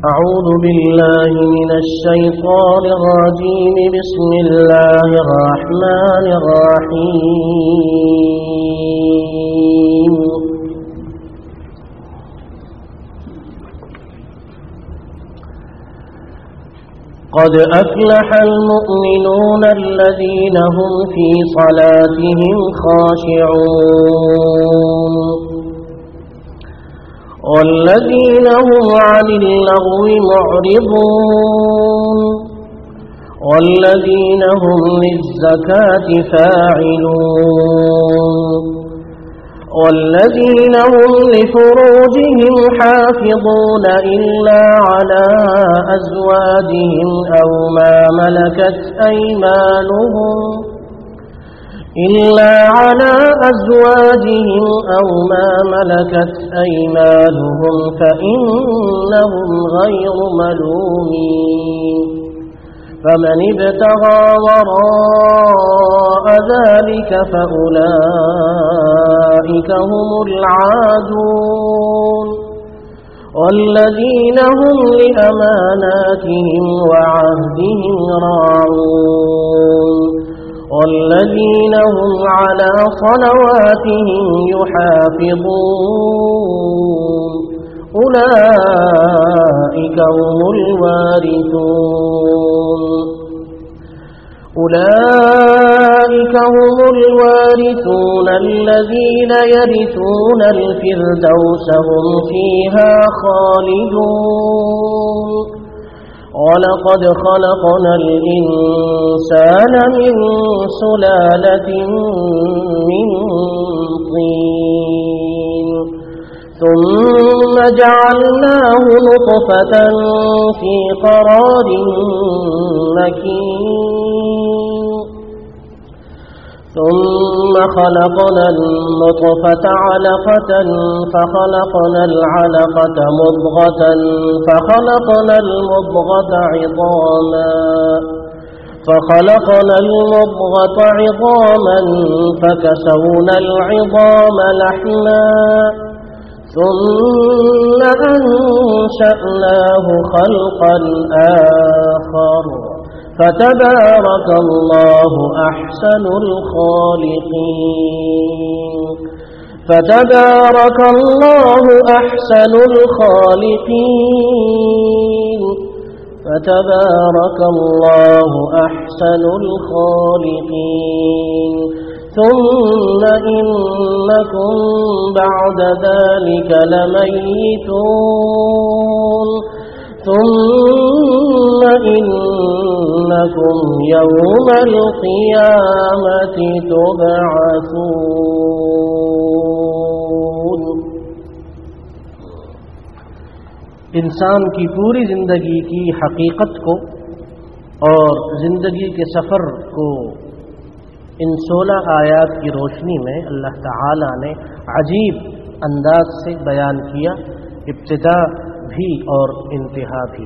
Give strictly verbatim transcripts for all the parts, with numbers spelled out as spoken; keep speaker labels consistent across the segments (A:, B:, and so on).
A: أعوذ बिल्लाहि मिनश्शैतानिर्रजीम बिस्मिल्लाहिर रहमानिर रहीम। قد أفلح المؤمنون الذين هم في صلاتهم خاشعون والذين هم عن اللغو معرضون والذين هم للزكاة فاعلون والذين هم لفروجهم حافظون إلا على أزواجهم أو ما ملكت أيمانهم إلا على أزواجهم أو ما ملكت أيمانهم فإنهم غير ملومين فمن ابتغى وراء ذلك فأولئك هم العادون والذين هم لأماناتهم وعهدهم راعون والذين هم على صلواتهم يحافظون أولئك هم الوارثون أولئك هم الوارثون الذين يرثون الفردوس هم فيها خالدون ولقد خلقنا الإنسان من سلالة من طين ثم جعلناه نطفة في قرار مكين ثم خلقنا النطفة علقة فخلقنا العلقة مضغة فخلقنا المضغة عظاما فخلقنا المضغة عظاما فكسونا العظام لحما ثم أنشأناه خلقا آخر فتبارك الله أحسن الخالقين فتبارك الله أحسن الخالقين فتبارك الله أحسن الخالقين ثم إنكم بعد ذلك لميتون ثم إنكم يوم القيامة تبعثون। इंसान की पूरी ज़िंदगी की हकीकत को और ज़िंदगी के सफ़र को इन सोलह आयात की रोशनी में अल्लाह ताला ने अजीब अंदाज से बयान किया, इब्तिदा भी और इंतहा भी।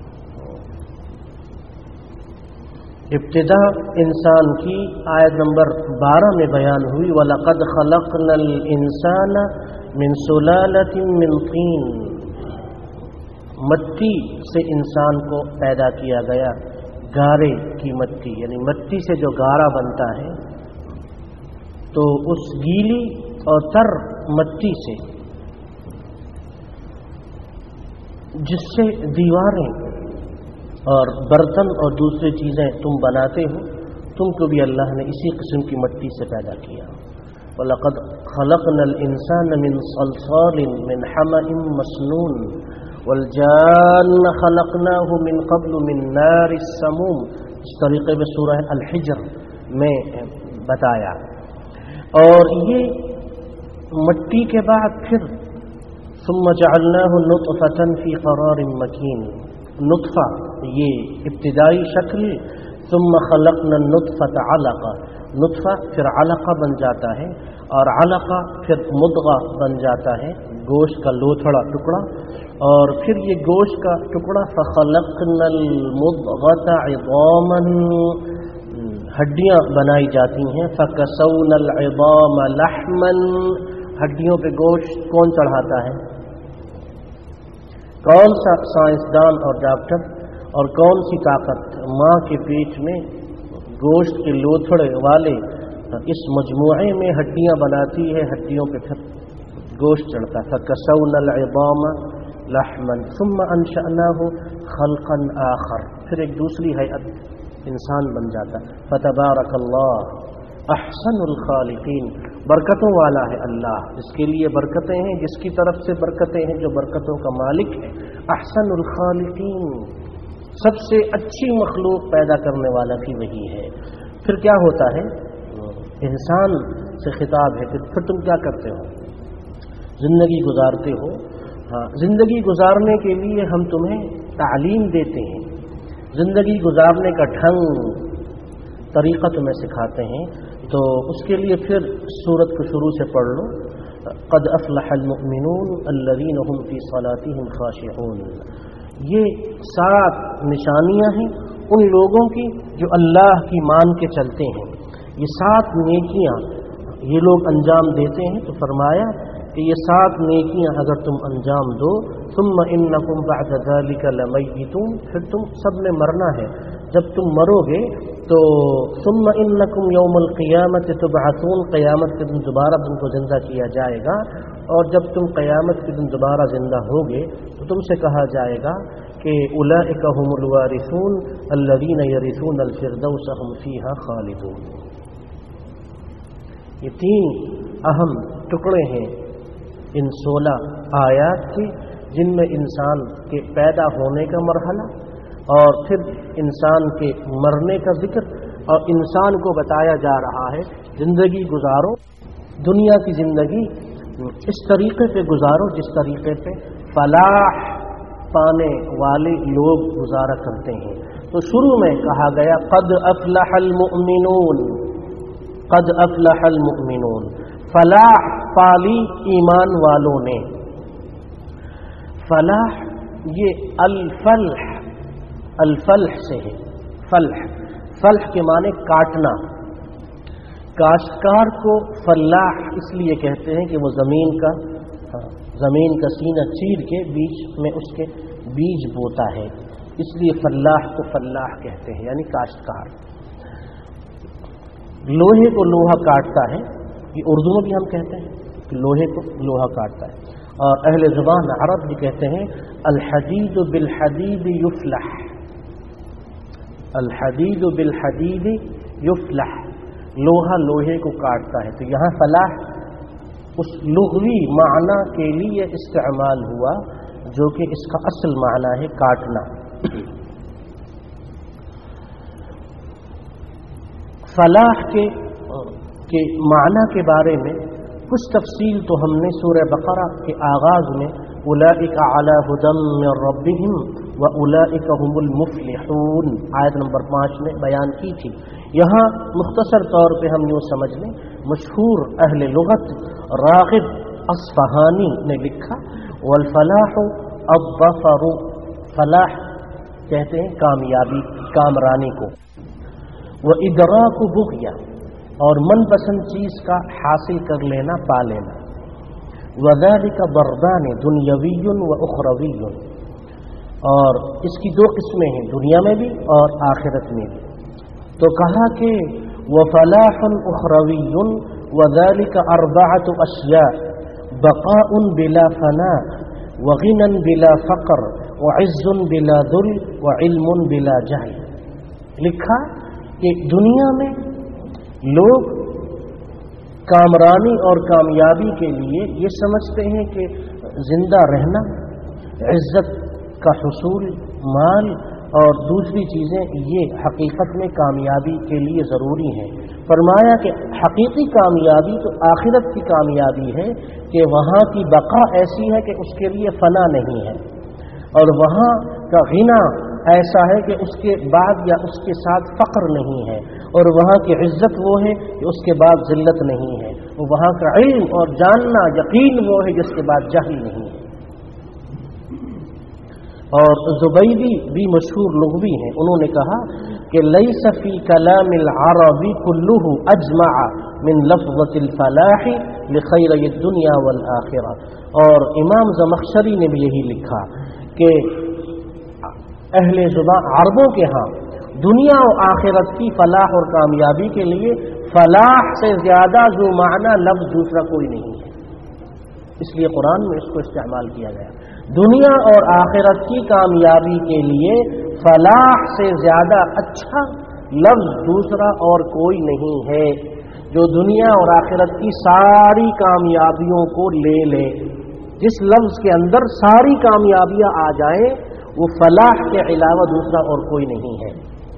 A: इब्तिदा इंसान की आयत नंबर बारह में बयान हुई, वलक़द ख़लक़नल इंसाना मिन सुलालतिन मिन तीन, मट्टी से इंसान को पैदा किया गया, गारे की मट्टी, यानी मट्टी से जो गारा बनता है, तो उस गीली और तर मट्टी से जिससे दीवारें और बर्तन और दूसरी चीज़ें तुम बनाते हो, तुमको भी अल्लाह ने इसी किस्म की मट्टी से पैदा किया। वलक़द ख़लक़नल इंसान मिन सलसालिन मिन हमइम मसनून वल्जान्न ख़लक़नाहु मिन क़ब्लु मिन नारिस समूम, इस तरीक़े में सूरह अल-हिज्र में बताया। और ये मट्टी के बाद फिर सुम्म जअलनाहु नुत्फ़तन फ़ी क़रारिन मकीन, नुत्फ़ा ये इब्तिदाई शक्ल, सुम्म ख़लक़ना नुत्फ़त अलक़ा, नुत्फ़ा फिर अलक़ा बन जाता है और अलक़ा फिर मुद्ग़ा बन जाता है, गोश्त का लोथड़ा टुकड़ा, और फिर ये गोश्त का टुकड़ा फ़ख़लक़नल मुद्ग़ता इज़ामन, हड्डियाँ बनाई जाती हैं, फ़कसौनल इज़ाम लहमन, हड्डियों पे गोश्त कौन चढ़ाता है? کون سا سائنسدان اور ڈاکٹر اور کون سی طاقت ماں کے پیٹ میں گوشت کے لوتھڑے والے اس مجموعے میں ہڈیاں بناتی ہے، ہڈیوں پہ پھر گوشت چڑھتا ہے. فَكَسَوْنَا الْعِظَامَ لَحْمًا ثُمَّ أَنشَأْنَاهُ خَلْقًا آخَر، پھر ایک دوسری ہیئت انسان بن جاتا. فَتَبَارَكَ اللَّهُ أَحْسَنُ الْخَالِقِينَ، برکتوں والا ہے اللہ، جس کے لیے برکتیں ہیں، جس کی طرف سے برکتیں ہیں، جو برکتوں کا مالک ہے. احسن الخالقین، سب سے اچھی مخلوق پیدا کرنے والا بھی وہی ہے. پھر کیا ہوتا ہے؟ انسان سے خطاب ہے کہ پھر تم کیا کرتے ہو؟ زندگی گزارتے ہو. ہاں، زندگی گزارنے کے لیے ہم تمہیں تعلیم دیتے ہیں، زندگی گزارنے کا ڈھنگ طریقہ تمہیں سکھاتے ہیں. تو اس کے لیے پھر سورت کو شروع سے پڑھ لو. قد افلح المؤمنون الذین هم فی صلاتهم خاشعون. یہ سات نشانیاں ہیں ان لوگوں کی جو اللہ کی مان کے چلتے ہیں. یہ سات نیکیاں یہ لوگ انجام دیتے ہیں. تو فرمایا کہ یہ سات نیکیاں اگر تم انجام دو، ثم انکم بعد ذلک لمیتون، پھر تم سب نے مرنا ہے. جب تم مرو گے تو ثم انکم یوم القیامت تبعثون، قیامت کے دن دوبارہ تم کو زندہ کیا جائے گا. اور جب تم قیامت کے دن دوبارہ زندہ ہوگے تو تم سے کہا جائے گا کہ اولئک هم الوارثون الذین یرثون الفردوس هم فیہا خالدون. یہ تین اہم ٹکڑے ہیں ان سولہ آیات کے، جن میں انسان کے پیدا ہونے کا مرحلہ اور پھر انسان کے مرنے کا ذکر، اور انسان کو بتایا جا رہا ہے زندگی گزارو، دنیا کی زندگی اس طریقے پہ گزارو جس طریقے پہ فلاح پانے والے لوگ گزارا کرتے ہیں. تو شروع میں کہا گیا قد افلح المؤمنون، قد افلح المؤمنون، فلاح پالی ایمان والوں نے. فلاح یہ الفلح، الفلح سے ہے. فلح، فلح کے معنی کاٹنا. کاشتکار کو فلاح اس لیے کہتے ہیں کہ وہ زمین کا زمین کا سینہ چیر کے بیچ میں اس کے بیج بوتا ہے، اس لیے فلاح کو فلاح کہتے ہیں، یعنی کاشتکار. لوہے کو لوہا کاٹتا ہے، یہ اردو میں بھی ہم کہتے ہیں کہ لوہے کو لوہا کاٹتا ہے. اور اہل زبان عرب بھی کہتے ہیں الحدید بالحدید یفلح، الحدید بالحدید یفلح، لوہا لوہے کو کاٹتا ہے. تو یہاں فلاح اس لغوی معنی کے لیے استعمال ہوا جو کہ اس کا اصل معنی ہے کاٹنا. فلاح کے کے معنی کے بارے میں کچھ تفصیل تو ہم نے سورہ بقرہ کے آغاز میں اولئک علی ھدی من ربہم واولئک ھم المفلحون آیت نمبر پانچ میں بیان کی تھی. یہاں مختصر طور پہ ہم یوں سمجھ لیں، مشہور اہل لغت راغب اصفہانی نے لکھا والفلاح الظفر، فلاح کہتے ہیں کامیابی، کامرانی کو. وادراک بغیہ، اور من پسند چیز کا حاصل کر لینا، پا لینا. وذالک ضربان دنیوی و اخروی، اور اس کی دو قسمیں ہیں، دنیا میں بھی اور آخرت میں بھی. تو کہا کہ وفلاح اخروی وذالک اربعۃ اشیاء بقاء بلا فناء وغنى بلا فقر وعز بلا ذل وعلم بلا جہل. لکھا کہ دنیا میں لوگ کامرانی اور کامیابی کے لیے یہ سمجھتے ہیں کہ زندہ رہنا، عزت کا حصول، مال اور دوسری چیزیں یہ حقیقت میں کامیابی کے لیے ضروری ہیں. فرمایا کہ حقیقی کامیابی تو آخرت کی کامیابی ہے کہ وہاں کی بقا ایسی ہے کہ اس کے لیے فنا نہیں ہے، اور وہاں کا غنا ایسا ہے کہ اس کے بعد یا اس کے ساتھ فقر نہیں ہے، اور وہاں کی عزت وہ ہے کہ اس کے بعد ذلت نہیں ہے، وہاں کا علم اور جاننا یقین وہ ہے جس کے بعد جہل نہیں ہے. اور زبیدی بھی مشہور لغوی ہیں، انہوں نے کہا کہ لیس فی کلام العرب کلہ اجمع من لفظۃ الفلاح لخیر الدنیا والآخرہ. اور امام زمخشری نے بھی یہی لکھا کہ اہل زبان عربوں کے ہاں دنیا و آخرت کی فلاح اور کامیابی کے لیے فلاح سے زیادہ ذو معنی لفظ دوسرا کوئی نہیں ہے، اس لیے قرآن میں اس کو استعمال کیا گیا۔ دنیا اور آخرت کی کامیابی کے لیے فلاح سے زیادہ اچھا لفظ دوسرا اور کوئی نہیں ہے، جو دنیا اور آخرت کی ساری کامیابیوں کو لے لے، جس لفظ کے اندر ساری کامیابیاں آ جائیں وہ فلاح کے علاوہ دوسرا اور کوئی نہیں ہے۔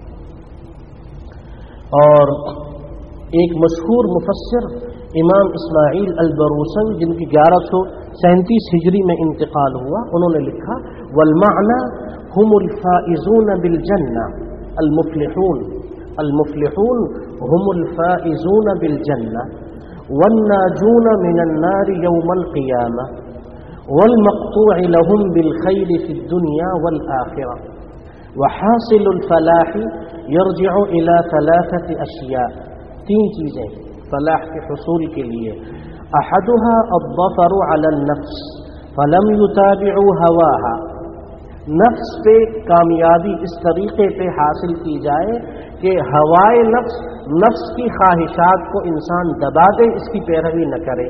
A: اور ایک مشہور مفسر امام اسماعیل البروسوی، جن کی گیارہ سو سینتیس ہجری میں انتقال ہوا، انہوں نے لکھا والمعنی هم الفائزون بالجنہ المفلحون المفلحون هم الفائزون بالجنہ والناجون من النار يوم القيامة والمقطوع لهم بالخير في الدنيا والآخرة وحاصل الفلاح يرجع إلى ثلاثة أشياء، تین چیزیں فلاح کے حصول کے لیے، احدها الظفر على النفس فلم يتابعوا هواها، نفس پہ کامیابی اس طریقے پہ حاصل کی جائے کہ ہوائے نفس نفس کی خواہشات کو انسان دبا دے، اس کی پیروی نہ کرے،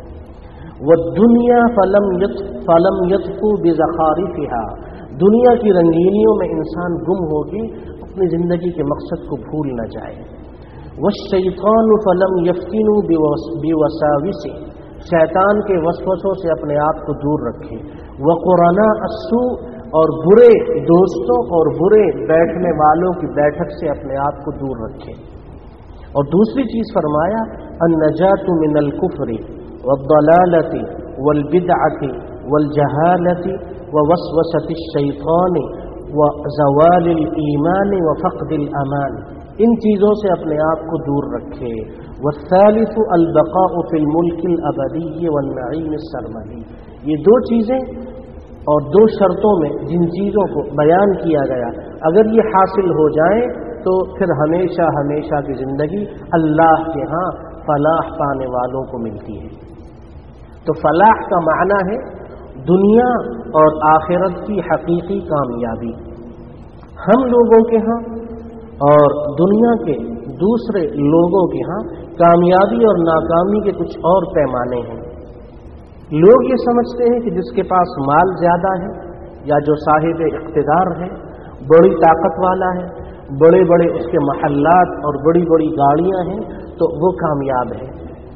A: والدنیا فلم فلم يطفو بزخارفها، دنیا کی رنگینیوں میں انسان گم ہوگی، اپنی زندگی کے مقصد کو بھول نہ جائے، والشیطان فلم یفتنوا بوساوسه، شیطان کے وسوسوں سے اپنے آپ کو دور رکھے، وقرناء السوء، اور برے دوستوں اور برے بیٹھنے والوں کی بیٹھک سے اپنے آپ کو دور رکھے۔ اور دوسری چیز فرمایا النجات من الکفر والضلالۃ والبدعۃ والجہالۃ ووسوسۃ الشیطان وزوال الایمان وفقد الامان، ان چیزوں سے اپنے آپ کو دور رکھے۔ والثالث البقاء فی الملک الابدی والنعیم السرمدی، یہ دو چیزیں اور دو شرطوں میں جن چیزوں کو بیان کیا گیا، اگر یہ حاصل ہو جائیں تو پھر ہمیشہ ہمیشہ کی زندگی اللہ کے ہاں فلاح پانے والوں کو ملتی ہے۔ تو فلاح کا معنی ہے دنیا اور آخرت کی حقیقی کامیابی۔ ہم لوگوں کے ہاں اور دنیا کے دوسرے لوگوں کے ہاں کامیابی اور ناکامی کے کچھ اور پیمانے ہیں۔ لوگ یہ سمجھتے ہیں کہ جس کے پاس مال زیادہ ہے یا جو صاحب اقتدار ہے، بڑی طاقت والا ہے، بڑے بڑے اس کے محلات اور بڑی بڑی گاڑیاں ہیں تو وہ کامیاب ہے۔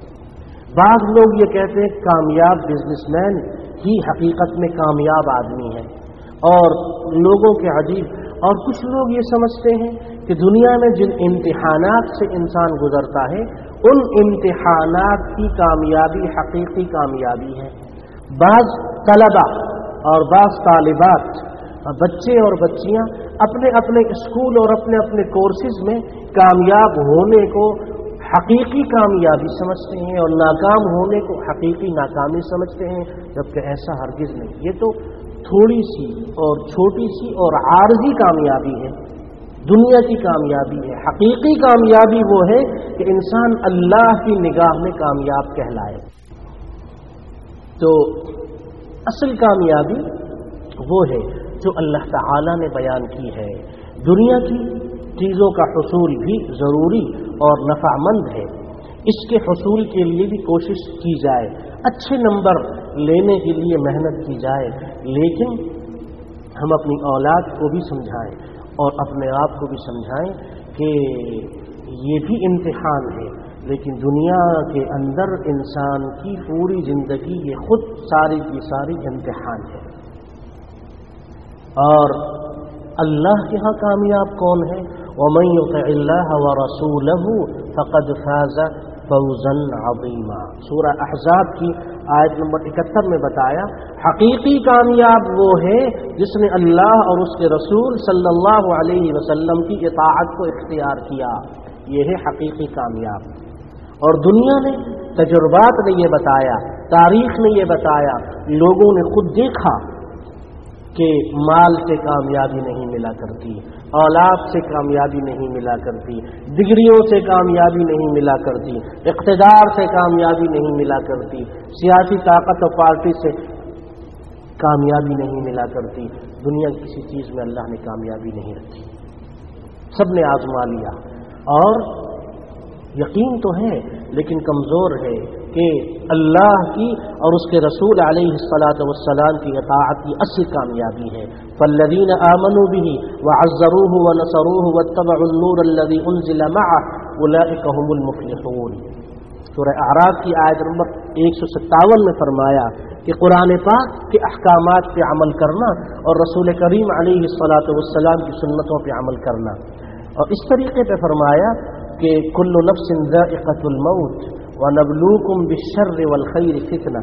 A: بعض لوگ یہ کہتے ہیں کامیاب بزنس مین ہی حقیقت میں کامیاب آدمی ہے، اور لوگوں کے عجیب اور کچھ لوگ یہ سمجھتے ہیں کہ دنیا میں جن امتحانات سے انسان گزرتا ہے ان امتحانات کی کامیابی حقیقی کامیابی ہے۔ بعض طلبہ اور بعض طالبات، بچے اور بچیاں اپنے اپنے اسکول اور اپنے اپنے کورسز میں کامیاب ہونے کو حقیقی کامیابی سمجھتے ہیں اور ناکام ہونے کو حقیقی ناکامی سمجھتے ہیں، جبکہ ایسا ہرگز نہیں۔ یہ تو تھوڑی سی اور چھوٹی سی اور عارضی کامیابی ہے، دنیا کی کامیابی ہے۔ حقیقی کامیابی وہ ہے کہ انسان اللہ کی نگاہ میں کامیاب کہلائے۔ تو اصل کامیابی وہ ہے جو اللہ تعالی نے بیان کی ہے۔ دنیا کی چیزوں کا حصول بھی ضروری اور نفع مند ہے، اس کے حصول کے لیے بھی کوشش کی جائے، اچھے نمبر لینے کے لیے محنت کی جائے، لیکن ہم اپنی اولاد کو بھی سمجھائیں اور اپنے آپ کو بھی سمجھائیں کہ یہ بھی امتحان ہے، لیکن دنیا کے اندر انسان کی پوری زندگی یہ خود ساری کی ساری امتحان ہے۔ اور اللہ کے ہاں کامیاب کون ہے؟ وَمَن يُطِعِ اللَّهَ وَرَسُولَهُ فَقَدْ فَازَ فَوْزًا عَظِيمًا، سورہ احزاب کی آیت نمبر اکہتر میں بتایا حقیقی کامیاب وہ ہے جس نے اللہ اور اس کے رسول صلی اللہ علیہ وسلم کی اطاعت کو اختیار کیا، یہ ہے حقیقی کامیاب۔ اور دنیا نے، تجربات نے یہ بتایا، تاریخ نے یہ بتایا، لوگوں نے خود دیکھا کہ مال سے کامیابی نہیں ملا کرتی، اولاد سے کامیابی نہیں ملا کرتی، ڈگریوں سے کامیابی نہیں ملا کرتی، اقتدار سے کامیابی نہیں ملا کرتی، سیاسی طاقت اور پارٹی سے کامیابی نہیں ملا کرتی، دنیا کی کسی چیز میں اللہ نے کامیابی نہیں رکھی، سب نے آزما لیا، اور یقین تو ہے لیکن کمزور ہے کہ اللہ کی اور اس کے رسول علیہ الصلاۃ والسلام کی اطاعت کی اصل کامیابی ہے۔ فالذین آمنوا به وعزروه ونصروه واتبعوا النور الذي انزل معه اولئک هم المفلحون۔ سورہ اعراف کی آیت نمبر ایک سو ستاون میں فرمایا کہ قرآن پاک کے احکامات پہ عمل کرنا اور رسول کریم علیہ الصلاۃ والسلام کی سنتوں پہ عمل کرنا، اور اس طریقے پہ فرمایا کہ کل نفس ذائقۃ الموت ونبلوکم بالشر والخیر فتنہ،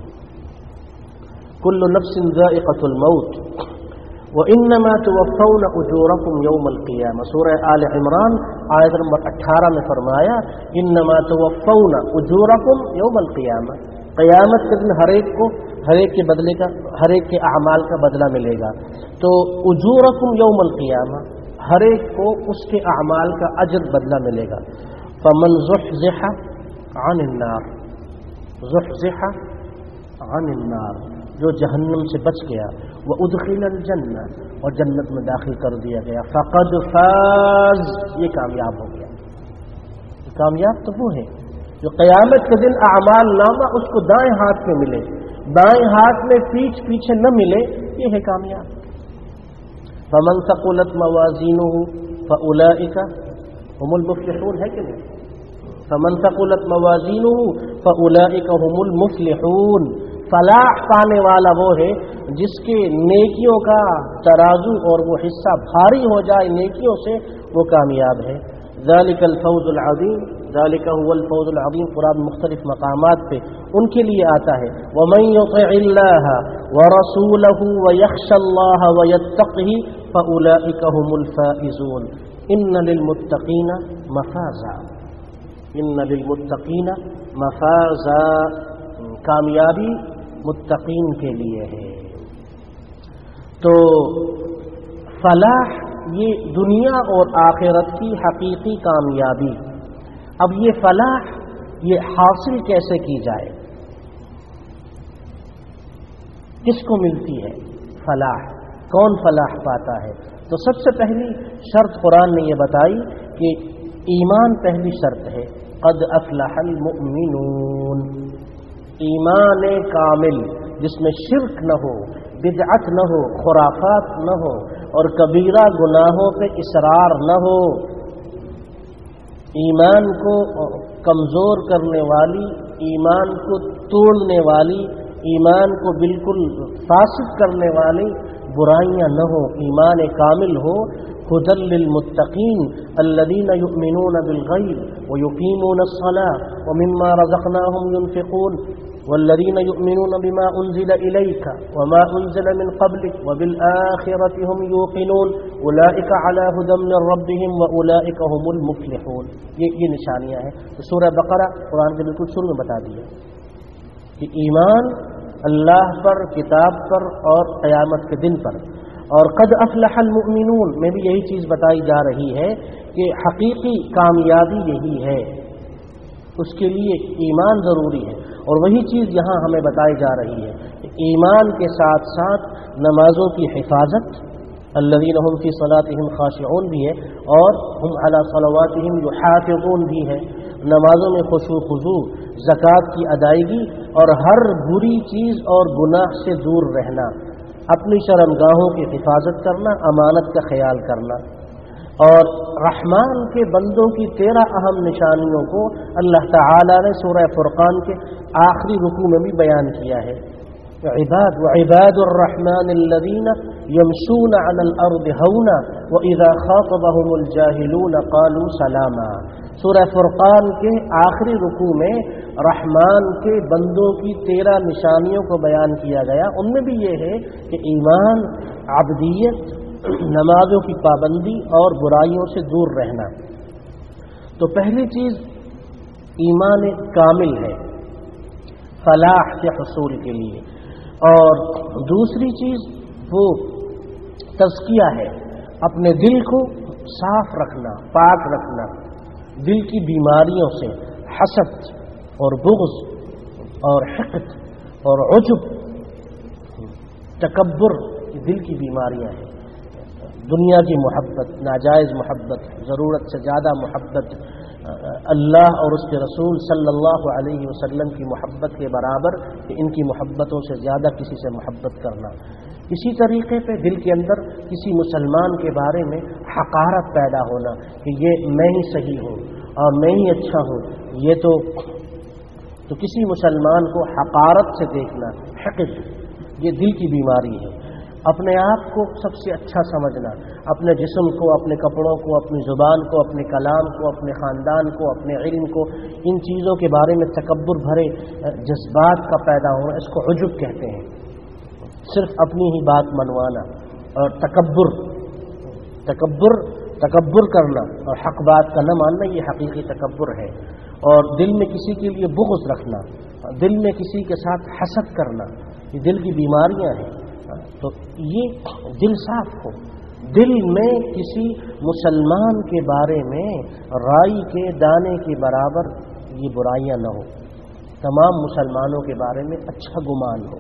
A: کل نفس ذائقۃ الموت وانما توفون اجورکم یوم القیامہ۔ سورہ آل عمران آیت نمبر اٹھارہ میں فرمایا انما توفون اجورکم یوم القیامہ، قیامت کے دن ہر ایک کو ہر ایک کے بدلے کا ہر ایک کے اعمال کا بدلہ ملے گا۔ تو اجورکم یوم القیامہ، ہر ایک کو اس کے اعمال کا اجر بدلہ ملے گا۔ فمن زحزح عن النار، زحزح عن النار، جو جہنم سے بچ گیا، وادخل الجنہ، اور جنت میں داخل کر دیا گیا، فقد فاز، یہ کامیاب ہو گیا۔ کامیاب تو وہ ہے جو قیامت کے دن اعمال نامہ اس کو دائیں ہاتھ میں ملے، بائیں ہاتھ میں پیچھ پیچھے نہ ملے، یہ ہے کامیاب۔ فمن ثقلت موازینہ فاولئک هم المفلحون، ہے کہ نہیں؟ فمن ثقلت موازینہ فاولئک هم المفلحون، فلاح پانے والا وہ ہے جس کے نیکیوں کا ترازو اور وہ حصہ بھاری ہو جائے نیکیوں سے، وہ کامیاب ہے۔ ذالک الفوز العظیم، ذالک هو الفوز العظیم، قرآن مختلف مقامات پہ ان کے لیے آتا ہے۔ ومن یطع اللہ ورسولہ ویخشى اللہ ویتقہ فاولئک هم الفائزون، ان للمتقین مفازا، ان للمتقین مفازا، کامیابی متقین کے لیے ہے۔ تو فلاح یہ دنیا اور آخرت کی حقیقی کامیابی۔ اب یہ فلاح یہ حاصل کیسے کی جائے، کس کو ملتی ہے فلاح، کون فلاح پاتا ہے؟ تو سب سے پہلی شرط قرآن نے یہ بتائی کہ ایمان پہلی شرط ہے، قد افلح المؤمنون، ایمان کامل جس میں شرک نہ ہو، بدعت نہ ہو، خرافات نہ ہو، اور کبیرہ گناہوں پہ اصرار نہ ہو، ایمان کو کمزور کرنے والی، ایمان کو توڑنے والی، ایمان کو بالکل فاسد کرنے والی برائیاں نہ ہو، ایمان کامل ہو۔ ہدی للمتقین الذین یؤمنون بالغیب ویقیمون الصلاة ومما رزقناهم ينفقون والذین یؤمنون بما انزل الیک وما انزل من قبلک وبالآخرة هم یوقنون اولئک علی ھدی من ربهم واولئک هم المفلحون۔ یہ یہ نشانیاں ہیں۔ تو سورہ بقرہ قرآن کے بالکل شروع میں بتا دیا کہ ایمان اللہ پر، کتاب پر اور قیامت کے دن پر، اور قد افلح المؤمنون میں بھی یہی چیز بتائی جا رہی ہے کہ حقیقی کامیابی یہی ہے، اس کے لیے ایمان ضروری ہے، اور وہی چیز یہاں ہمیں بتائی جا رہی ہے کہ ایمان کے ساتھ ساتھ نمازوں کی حفاظت، الذین هم فی صلاتهم خاشعون بھی ہے، اور ہم علی صلواتهم یحافظون بھی ہے، نمازوں میں خشوع خضوع، زکوٰۃ کی ادائیگی، اور ہر بری چیز اور گناہ سے دور رہنا، اپنی شرمگاہوں کی حفاظت کرنا، امانت کا خیال کرنا۔ اور رحمان کے بندوں کی تیرہ اہم نشانیوں کو اللہ تعالی نے سورہ فرقان کے آخری رکوع میں بھی بیان کیا ہے۔ عباد وعباد الرحمن الذین یمشون علی الارض ہونا واذا خاطبهم الجاہلون قالوا سلاما۔ سورہ فرقان کے آخری رکوع میں رحمان کے بندوں کی تیرہ نشانیوں کو بیان کیا گیا، ان میں بھی یہ ہے کہ ایمان، عبدیت، نمازوں کی پابندی اور برائیوں سے دور رہنا۔ تو پہلی چیز ایمان کامل ہے فلاح کے حصول کے لیے، اور دوسری چیز وہ تزکیہ ہے، اپنے دل کو صاف رکھنا، پاک رکھنا، دل کی بیماریوں سے، حسد اور بغض اور حقد اور عجب تکبر دل کی بیماریاں ہیں. دنیا کی محبت، ناجائز محبت، ضرورت سے زیادہ محبت، اللہ اور اس کے رسول صلی اللہ علیہ وسلم کی محبت کے برابر کہ ان کی محبتوں سے زیادہ کسی سے محبت کرنا. اسی طریقے پہ دل کے اندر کسی مسلمان کے بارے میں حقارت پیدا ہونا کہ یہ میں ہی صحیح ہوں اور میں ہی اچھا ہوں. یہ تو تو کسی مسلمان کو حقارت سے دیکھنا، حقد، یہ دل کی بیماری ہے. اپنے آپ کو سب سے اچھا سمجھنا، اپنے جسم کو، اپنے کپڑوں کو، اپنی زبان کو، اپنے کلام کو، اپنے خاندان کو، اپنے علم کو، ان چیزوں کے بارے میں تکبر بھرے جذبات کا پیدا ہونا، اس کو عجب کہتے ہیں. صرف اپنی ہی بات منوانا اور تکبر تکبر تکبر کرنا اور حق بات کا نہ ماننا، یہ حقیقی تکبر ہے. اور دل میں کسی کے لیے بغض رکھنا، دل میں کسی کے ساتھ حسد کرنا، یہ دل کی بیماریاں ہیں. تو یہ دل صاف ہو، دل میں کسی مسلمان کے بارے میں رائی کے دانے کے برابر یہ برائیاں نہ ہو، تمام مسلمانوں کے بارے میں اچھا گمان ہو.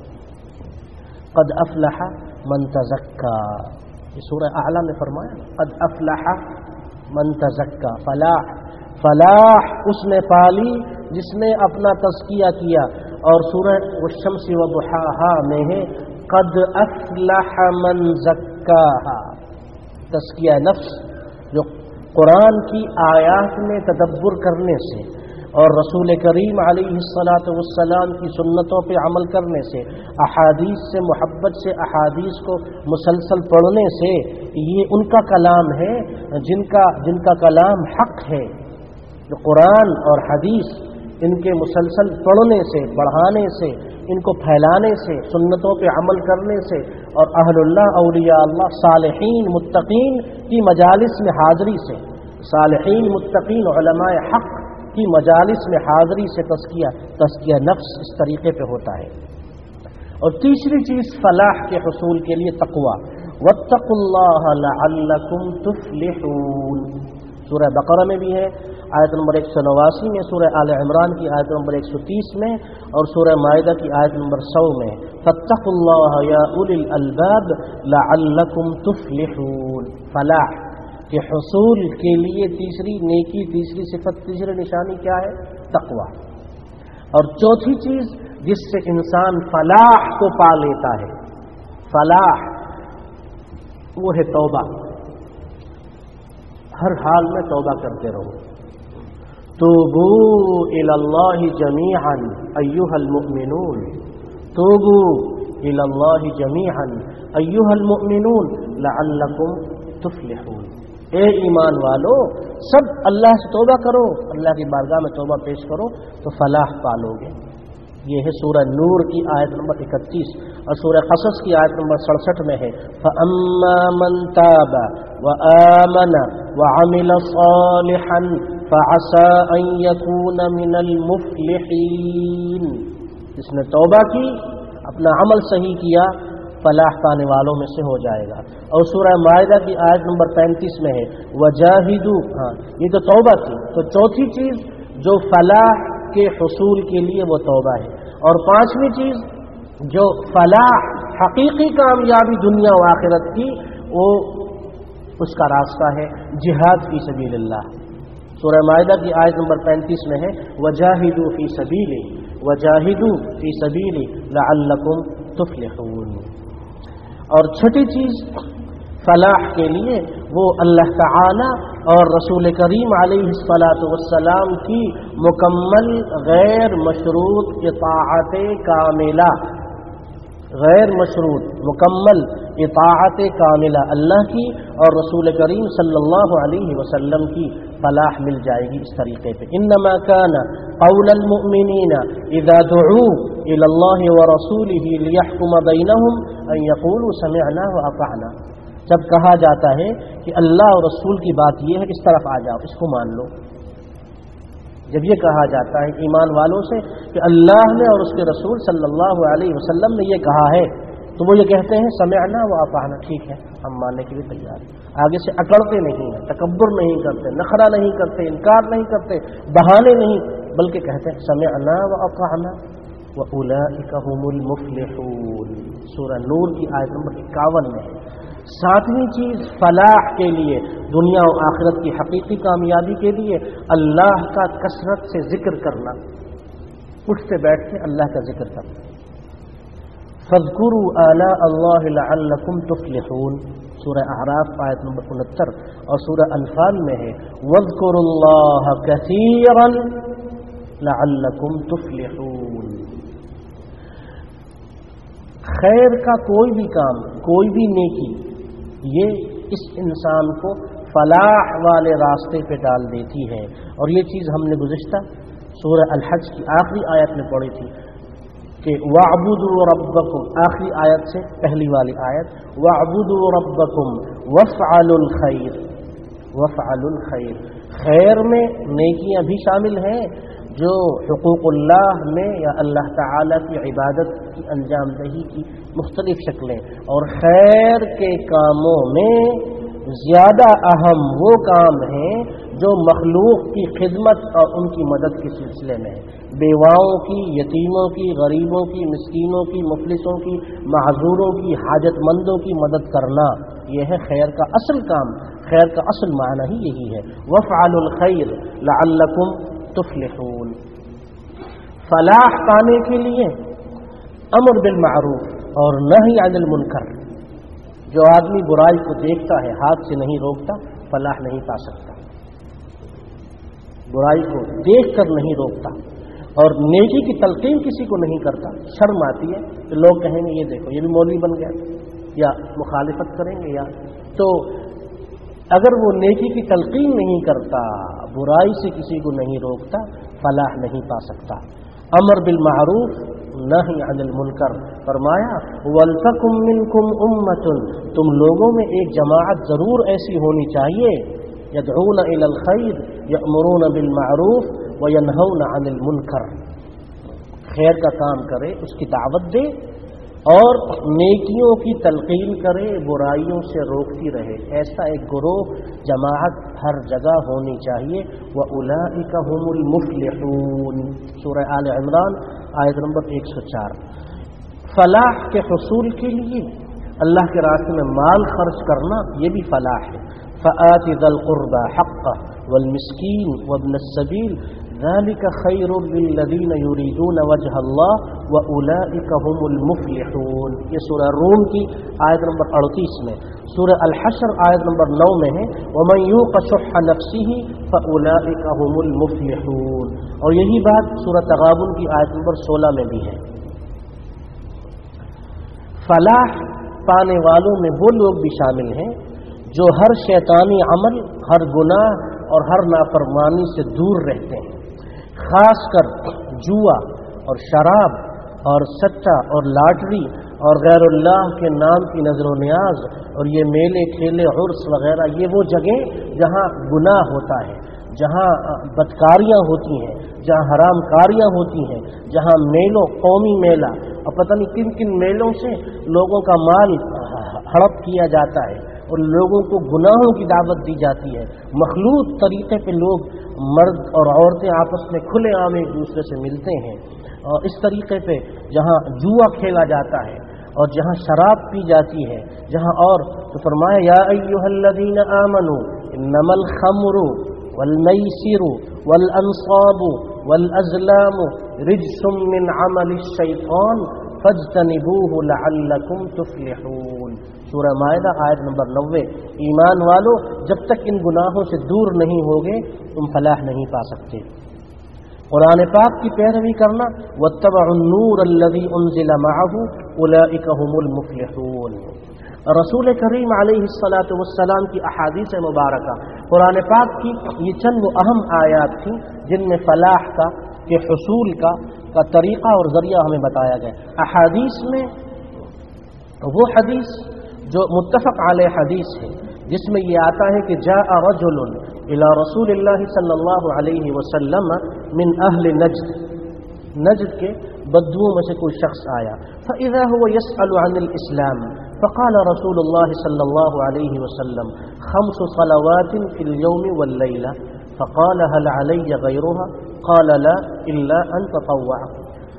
A: قد افلح من تزکا، یہ سورہ اعلیٰ میں فرمایا قد افلح من تزکا، فلاح فلاح اس نے پالی جس نے اپنا تزکیہ کیا. اور سورہ والشمس وضحاہا میں ہے قد افلح من زکاہا، تزکیہ نفس، جو قرآن کی آیات میں تدبر کرنے سے اور رسول کریم علیہ الصلاۃ والسلام کی سنتوں پہ عمل کرنے سے، احادیث سے محبت سے احادیث کو مسلسل پڑھنے سے، یہ ان کا کلام ہے جن کا جن کا کلام حق ہے. جو قرآن اور حدیث ان کے مسلسل پڑھنے سے، پڑھانے سے، ان کو پھیلانے سے، سنتوں پہ عمل کرنے سے، اور اہل اللہ، اولیاء اللہ، صالحین، متقین کی مجالس میں حاضری سے، صالحین، متقین، علماء حق کی مجالس میں حاضری سے تزکیہ تزکیہ نفس اس طریقے پہ ہوتا ہے. اور تیسری چیز فلاح کے حصول کے لیے تقوی. واتقوا اللہ لعلکم تفلحون، سورہ بقرہ میں بھی ہے، آیت نمبر ایک سو نواسی میں، سورہ آل عمران کی آیت نمبر ایک سو تیس میں، اور سورہ مائدہ کی آیت نمبر سو میں. فاتقوا اللہ یا اولی الالباب لعلکم تفلحون، فلاح کے حصول کے لیے تیسری نیکی، تیسری صفت، تیسری نشانی کیا ہے؟ تقوی. اور چوتھی چیز جس سے انسان فلاح کو پا لیتا ہے، فلاح، وہ ہے توبہ. ہر حال میں توبہ کرتے رہو. توبوا الی اللہ جمیعا ایھا المؤمنون، توبوا الی اللہ جمیعا ایھا المؤمنون لعلکم تفلحون. اے ایمان والو، سب اللہ سے توبہ کرو، اللہ کی بارگاہ میں توبہ پیش کرو تو فلاح پالو گے. یہ ہے سورہ نور کی آیت نمبر اکتیس، اور سورہ قصص کی آیت نمبر سڑسٹھ میں ہے فَأَمَّا مَن تَابَ وَآمَنَ وَعَمِلَ صَالِحًا فَعَسَىٰ أَن يَكُونَ مِنَ الْمُفْلِحِينَ. جس نے توبہ کی، اپنا عمل صحیح کیا، فلاح پانے والوں میں سے ہو جائے گا. اور سورہ مائدہ کی آیت نمبر پینتیس میں ہے وَجَاهِدُوا. ہاں، یہ تو توبہ کی. تو چوتھی چیز جو فلاح کے حصول کے لیے وہ توبہ ہے. اور پانچویں چیز جو فلاح، حقیقی کامیابی دنیا و آخرت کی، وہ اس کا راستہ ہے جہاد فی سبیل اللہ. سورہ مائدہ کی آیت نمبر پینتیس میں ہے وَجَاهِدُوا فِي سَبِيلِهِ وَجَاهِدُوا فِي سَبِيلِهِ لَعَلَّكُمْ تُفْلِحُونَ. اور چھٹی چیز فلاح کے لیے وہ اللہ تعالی اور رسول کریم علیہ الصلاۃ والسلام کی مکمل غیر مشروط اطاعت کاملہ، غیر مشروط مکمل اطاعت کاملہ اللہ کی اور رسول کریم صلی اللہ علیہ وسلم کی فلاح مل جائے گی اس طریقے پہ. انما كان قول المؤمنین اذا دعوا الى الله ورسوله ليحكم بينهم ان يقولوا سمعنا واطعنا. جب کہا جاتا ہے کہ اللہ اور رسول کی بات یہ ہے، اس طرف آ جاؤ، اس کو مان لو. جب یہ کہا جاتا ہے ایمان والوں سے کہ اللہ نے اور اس کے رسول صلی اللہ علیہ وسلم نے یہ کہا ہے، تو وہ یہ کہتے ہیں سمعنا و اطعنا، ٹھیک ہے، ہم ماننے کے لیے تیار ہیں. آگے سے اکڑتے نہیں ہیں، تکبر نہیں کرتے، نخرہ نہیں کرتے، انکار نہیں کرتے، بہانے نہیں، بلکہ کہتے ہیں سمعنا و اطعنا واولئک هم المفلحون. سورہ نور کی آیت نمبر اکاون میں ہے۔ ساتویں چیز فلاح کے لیے، دنیا و آخرت کی حقیقی کامیابی کے لیے اللہ کا کثرت سے ذکر کرنا، اٹھتے بیٹھتے اللہ کا ذکر کرنا۔ فاذکروا آلاء اللہ لعلکم تفلحون، سورہ اعراف آیت نمبر انہتر، اور سورہ انفال میں ہے واذکروا اللہ کثیرا لعلکم تفلحون۔ خیر کا کوئی بھی کام، کوئی بھی نیکی، یہ اس انسان کو فلاح والے راستے پہ ڈال دیتی ہے۔ اور یہ چیز ہم نے گزشتہ سورہ الحج کی آخری آیت میں پڑھی تھی کہ وَاعْبُدُوا رَبَّكُمْ، آخری آیت سے پہلی والی آیت، وَاعْبُدُوا رَبَّكُمْ وَافْعَلُوا الْخَيْرَ، وَافْعَلُوا الْخَيْرَ، خیر میں نیکیاں بھی شامل ہیں جو حقوق اللہ میں یا اللہ تعالیٰ کی عبادت کی انجام دہی کی مختلف شکلیں، اور خیر کے کاموں میں زیادہ اہم وہ کام ہیں جو مخلوق کی خدمت اور ان کی مدد کے سلسلے میں ہے، بیواؤں کی، یتیموں کی، غریبوں کی، مسکینوں کی، مفلسوں کی، معذوروں کی، حاجت مندوں کی مدد کرنا، یہ ہے خیر کا اصل کام۔ خیر کا اصل معنی ہی یہی ہے، وَافْعَلُوا الْخَيْرَ لَعَلَّكُمْ تفلحون۔ فلاح پانے کے لیے امر بالمعروف اور نہی عن المنکر، جو آدمی برائی کو دیکھتا ہے ہاتھ سے نہیں روکتا، فلاح نہیں پا سکتا۔ برائی کو دیکھ کر نہیں روکتا اور نیکی کی تلقین کسی کو نہیں کرتا، شرم آتی ہے کہ لوگ کہیں گے یہ دیکھو یہ بھی مولوی بن گیا، یا مخالفت کریں گے، یا تو اگر وہ نیکی کی تلقین نہیں کرتا، برائی سے کسی کو نہیں روکتا، فلاح نہیں پا سکتا۔ امر بالمعروف نہی عن المنکر، فرمایا وَلْتَكُن مِّنكُمْ أُمَّةٌ، تم لوگوں میں ایک جماعت ضرور ایسی ہونی چاہیے، يدعون إلى الخير يأمرون بالمعروف وينهون عن المنکر، خیر کا کام کرے، اس کی دعوت دے اور نیکیوں کی تلقین کرے، برائیوں سے روکتی رہے، ایسا ایک گروہ جماعت ہر جگہ ہونی چاہیے۔ وَأُولَئِكَ هُمُ الْمُفْلِحُونَ، سورہ آل عمران آیت نمبر ایک سو چار۔ فلاح کے حصول کے لیے اللہ کے راستے میں مال خرچ کرنا یہ بھی فلاح ہے۔ فآت ذا القربى حقه والمسكين وابن السبيل ذلك خير للذين يريدون وجه الله وأولئك هم المفلحون، یہ سورہ روم کی آیت نمبر اڑتیس میں۔ سورہ الحشر آیت نمبر نو میں ہے ومن يوق شح نفسه فأولئك هم المفلحون، اور یہی بات سورہ تغابن کی آیت نمبر سولہ میں بھی ہے۔ فلاح پانے والوں میں وہ لوگ بھی شامل ہیں جو ہر شیطانی عمل، ہر گناہ اور ہر نافرمانی سے دور رہتے ہیں، خاص کر جوا اور شراب اور سٹا اور لاٹری اور غیر اللہ کے نام کی نظر و نیاز اور یہ میلے کھیلے عرس وغیرہ، یہ وہ جگہ جہاں گناہ ہوتا ہے، جہاں بدکاریاں ہوتی ہیں، جہاں حرام کاریاں ہوتی ہیں، جہاں میلوں، قومی میلہ اور پتہ نہیں کن کن میلوں سے لوگوں کا مال ہڑپ کیا جاتا ہے اور لوگوں کو گناہوں کی دعوت دی جاتی ہے، مخلوط طریقے پہ لوگ مرد اور عورتیں آپس میں کھلے عام ایک دوسرے سے ملتے ہیں، اور اس طریقے پہ جہاں جوا کھیلا جاتا ہے اور جہاں شراب پی جاتی ہے، جہاں اور تو فرمایا یا ایھا الذین آمنوا انما الخمر والمیسر والانصاب والازلام رجس من عمل الشیطان فاجتنبوه لعلکم تفلحون، سورہ مائدہ آیت نمبر نوے۔ ایمان والو جب تک ان گناہوں سے دور نہیں ہوگے تم فلاح نہیں پا سکتے۔ قرآن پاک کی پیروی کرنا، واتبعوا النور الذی انزل معه اولئک هم المفلحون۔ رسول کریم علیہ الصلاۃ والسلام کی احادیث مبارکہ، قرآن پاک کی یہ چند اہم آیات تھیں جن میں فلاح کا کے حصول کا کا طریقہ اور ذریعہ ہمیں بتایا گیا۔ احادیث میں وہ حدیث جو متفق علیہ حدیث ہے جس میں یہ آتا ہے کہ جاء رجل الى رسول اللہ صلی اللہ علیہ وسلم من اہل نجد، نجد کے بدوؤں میں سے کوئی شخص آیا، فاذا هو يسأل عن الاسلام فقال رسول اللہ صلی اللہ علیہ وسلم خمس صلوات في اليوم واللیلہ، فقال هل علی غیرها؟ قال لا الا ان تطوع،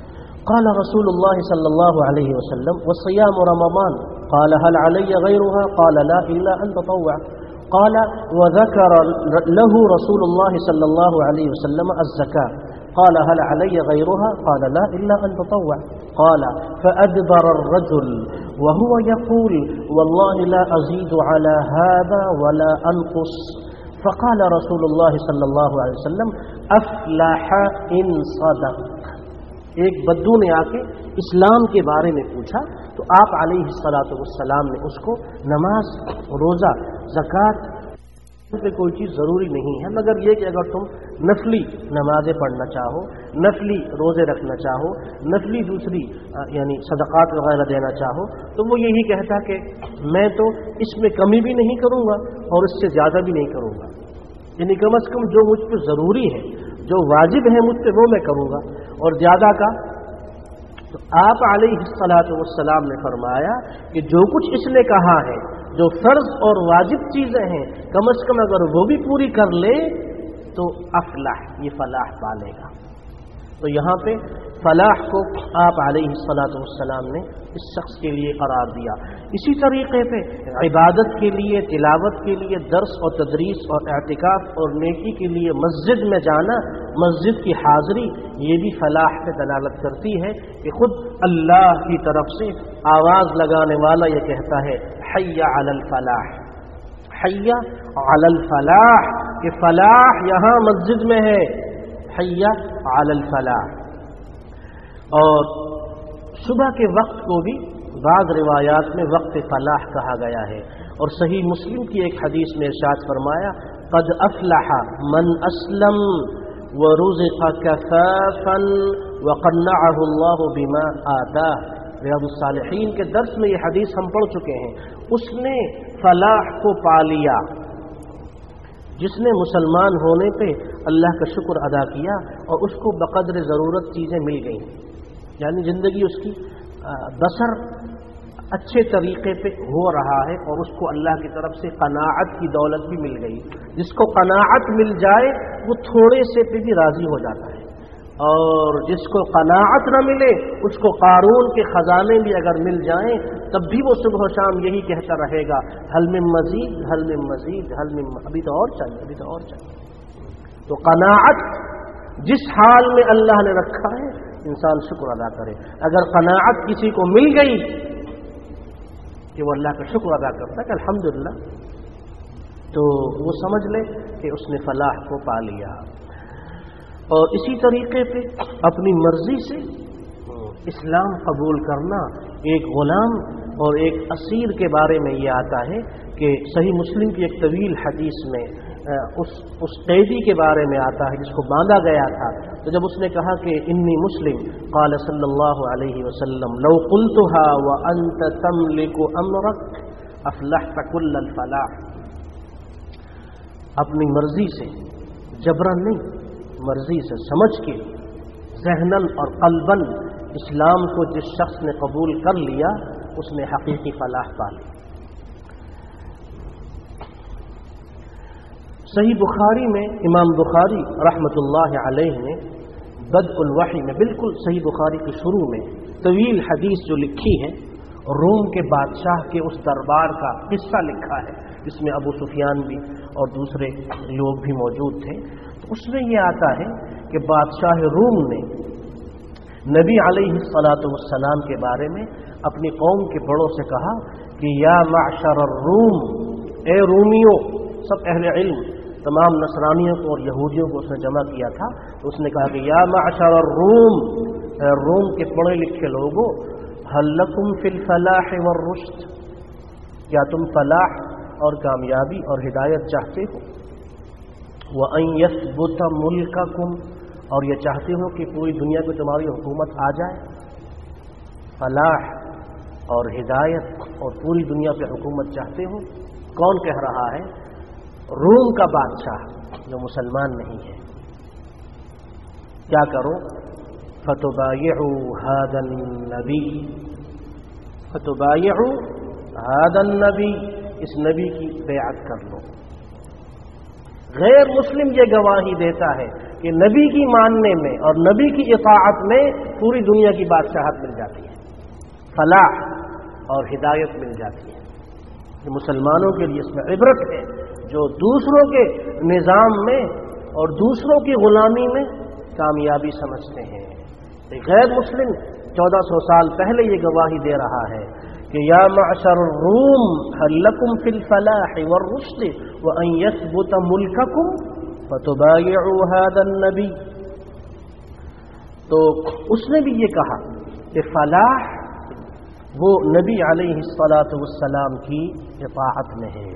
A: فقال رسول الله صلى الله عليه وسلم والصيام رمضان قال هل علي غيرها قال لا إلا أن تطوع قال وذكر له رسول الله صلى الله عليه وسلم الزكاة قال هل علي غيرها قال لا إلا أن تطوع قال فأدبر الرجل وهو يقول والله لا أزيد على هذا ولا أنقص فقال رسول الله صلى الله عليه وسلم أفلح إن صدق. ایک بدو نے آ کے اسلام کے بارے میں پوچھا تو آپ علیہ الصلاۃ والسلام نے اس کو نماز، روزہ، زکوٰۃ پہ کوئی چیز ضروری نہیں ہے مگر یہ کہ اگر تم نفلی نمازیں پڑھنا چاہو، نفلی روزے رکھنا چاہو، نفلی دوسری یعنی صدقات وغیرہ دینا چاہو تو وہ یہی کہتا کہ میں تو اس میں کمی بھی نہیں کروں گا اور اس سے زیادہ بھی نہیں کروں گا، یعنی کم از کم جو مجھ پہ ضروری ہے، جو واجب ہے مجھ پہ وہ میں کروں گا اور زیادہ کا. تو آپ علیہ الصلاۃ والسلام نے فرمایا کہ جو کچھ اس نے کہا ہے، جو فرض اور واجب چیزیں ہیں کم از کم اگر وہ بھی پوری کر لے تو افلاح، یہ فلاح پالے گا. تو یہاں پہ فلاح کو آپ علیہ الصلاۃ والسلام نے اس شخص کے لیے قرار دیا. اسی طریقے پہ عبادت کے لیے، تلاوت کے لیے، درس اور تدریس اور اعتکاف اور نیکی کے لیے مسجد میں جانا، مسجد کی حاضری، یہ بھی فلاح پہ دلالت کرتی ہے کہ خود اللہ کی طرف سے آواز لگانے والا یہ کہتا ہے حی علی الفلاح، حی علی الفلاح، کہ فلاح یہاں مسجد میں ہے، حی علی الفلاح. اور صبح کے وقت کو بھی بعض روایات میں وقت فلاح کہا گیا ہے. اور صحیح مسلم کی ایک حدیث میں ارشاد فرمایا قد افلح من اسلم ورزق کفافا وقنعه الله بما آتاه. ریاض الصالحین کے درس میں یہ حدیث ہم پڑھ چکے ہیں. اس نے فلاح کو پا لیا جس نے مسلمان ہونے پہ اللہ کا شکر ادا کیا اور اس کو بقدر ضرورت چیزیں مل گئیں، یعنی زندگی اس کی بسر اچھے طریقے پہ ہو رہا ہے اور اس کو اللہ کی طرف سے قناعت کی دولت بھی مل گئی. جس کو قناعت مل جائے وہ تھوڑے سے پہ بھی راضی ہو جاتا ہے، اور جس کو قناعت نہ ملے اس کو قارون کے خزانے بھی اگر مل جائیں تب بھی وہ صبح و شام یہی کہتا رہے گا حل من مزید، حل من مزید، حل من ابھی تو اور چاہیے، ابھی تو اور چاہیے. تو قناعت جس حال میں اللہ نے رکھا ہے انسان شکر ادا کرے. اگر قناعت کسی کو مل گئی کہ وہ اللہ کا شکر ادا کرتا ہے کہ الحمدللہ، تو وہ سمجھ لے کہ اس نے فلاح کو پا لیا. اور اسی طریقے پہ اپنی مرضی سے اسلام قبول کرنا، ایک غلام اور ایک اسیر کے بارے میں یہ آتا ہے کہ صحیح مسلم کی ایک طویل حدیث میں اس اس قیدی کے بارے میں آتا ہے جس کو باندھا گیا تھا. تو جب اس نے کہا کہ انی مسلم، قال صلی اللہ علیہ وسلم لو قلتها وانت تملك امرك افلحت كل الفلاح. اپنی مرضی سے، جبرن نہیں، مرضی سے سمجھ کے ذہناً اور قلباً اسلام کو جس شخص نے قبول کر لیا اس نے حقیقی فلاح پا لی. صحیح بخاری میں امام بخاری رحمۃ اللہ علیہ نے بدء الوحی میں، بالکل صحیح بخاری کے شروع میں طویل حدیث جو لکھی ہے، روم کے بادشاہ کے اس دربار کا قصہ لکھا ہے جس میں ابو سفیان بھی اور دوسرے لوگ بھی موجود تھے. تو اس میں یہ آتا ہے کہ بادشاہ روم نے نبی علیہ الصلاۃ والسلام کے بارے میں اپنی قوم کے بڑوں سے کہا کہ یا معشر الروم، اے رومیوں، سب اہل علم، تمام نصرانیوں کو اور یہودیوں کو اس نے جمع کیا تھا. تو اس نے کہا کہ یا معشر الروم، اے روم کے پڑھے لکھے لوگوں، هل لکم فی الفلاح والرشد، کیا تم فلاح اور کامیابی اور ہدایت چاہتے ہو؟ وَأَن يَثْبُتَ مُلْكَكُمْ، اور یہ چاہتے ہو کہ پوری دنیا کو تمہاری حکومت آ جائے. فلاح اور ہدایت اور پوری دنیا پہ حکومت چاہتے ہو. کون کہہ رہا ہے؟ روم کا بادشاہ جو مسلمان نہیں ہے. کیا کرو؟ فَتُبَايِعُوا هَذَا النَّبِيِّ، فَتُبَايِعُوا هَذَا النَّبِيِّ، اس نبی کی بیعت کر لو. غیر مسلم یہ گواہی دیتا ہے کہ نبی کی ماننے میں اور نبی کی اطاعت میں پوری دنیا کی بادشاہت مل جاتی ہے، فلاح اور ہدایت مل جاتی ہے۔ یہ مسلمانوں کے لیے اس میں عبرت ہے، جو دوسروں کے نظام میں اور دوسروں کی غلامی میں کامیابی سمجھتے ہیں۔ ایک غیر مسلم چودہ سو سال پہلے یہ گواہی دے رہا ہے کہ یا معشر الروم هل لکم فی الفلاح والرشد وان یثبت ملککم فتبایعوا هذا النبی۔ تو اس نے بھی یہ کہا کہ فلاح وہ نبی علیہ الصلاۃ والسلام کی اطاعت میں ہے،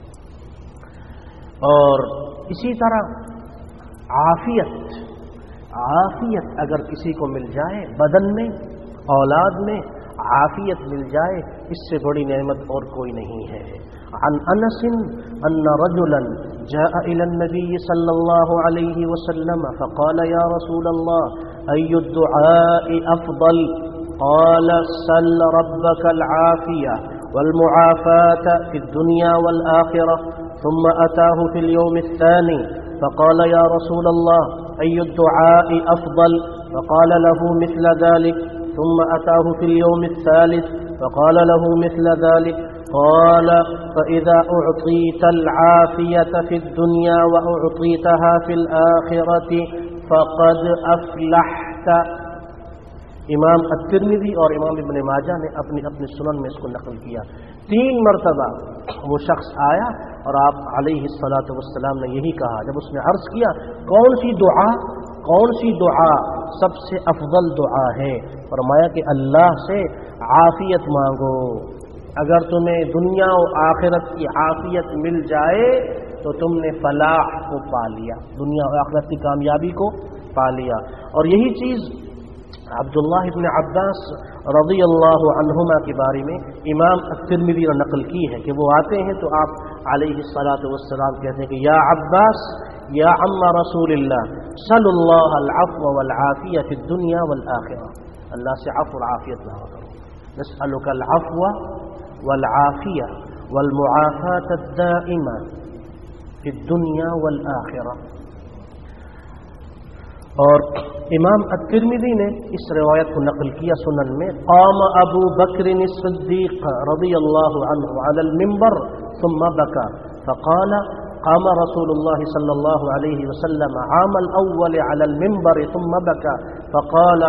A: اور اسی طرح عافیت عافیت اگر کسی کو مل جائے، بدن میں اولاد میں عافیت مل جائے، اس سے بڑی نعمت اور کوئی نہیں ہے۔ عن انس ان رجلا جاء الى النبي صلى الله عليه وسلم فقال يا رسول الله اي الدعاء افضل؟ قال سل ربك العافية والمعافاة في الدنيا والآخرة، ثم أتاه في اليوم الثاني فقال يا رسول الله أي الدعاء أفضل؟ فقال له مثل ذلك، ثم أتاه في اليوم الثالث فقال له مثل ذلك، قال فإذا أعطيت العافية في الدنيا وأعطيتها في الآخرة فقد أفلحت۔ امام الترمذی اور امام ابن ماجہ نے اپنی اپنی سنن میں اس کو نقل کیا۔ تین مرتبہ وہ شخص آیا اور آپ علیہ الصلاۃ والسلام نے یہی کہا۔ جب اس نے عرض کیا کون سی دعا کون سی دعا سب سے افضل دعا ہے، فرمایا کہ اللہ سے عافیت مانگو، اگر تمہیں دنیا و آخرت کی عافیت مل جائے تو تم نے فلاح کو پا لیا، دنیا و آخرت کی کامیابی کو پا لیا۔ اور یہی چیز عبداللہ ابن عباس رضی اللہ عنہما کے بارے میں امام الترمذی نے نقل کی ہے کہ وہ آتے ہیں تو آپ علیہ الصلاۃ والسلام کہتے ہیں کہ یا عباس یا عم رسول اللہ صلی اللہ العفو والعافیہ فی الدنیا والآخرہ، اللہ سے عفو اور عافیت مانگا کرو۔ نسألک العفو والعافیہ والمعافاة الدائمہ فی الدنیا والآخرہ۔ اور امام الترمذی نے اس روایت کو نقل کیا سنن میں، قام ابو بکر الصدیق رضی اللہ عنہ علی المنبر ثم بکا فقال قام رسول اللہ صلی اللہ علیہ وسلم عام الاول علی المنبر ثم بکا فقال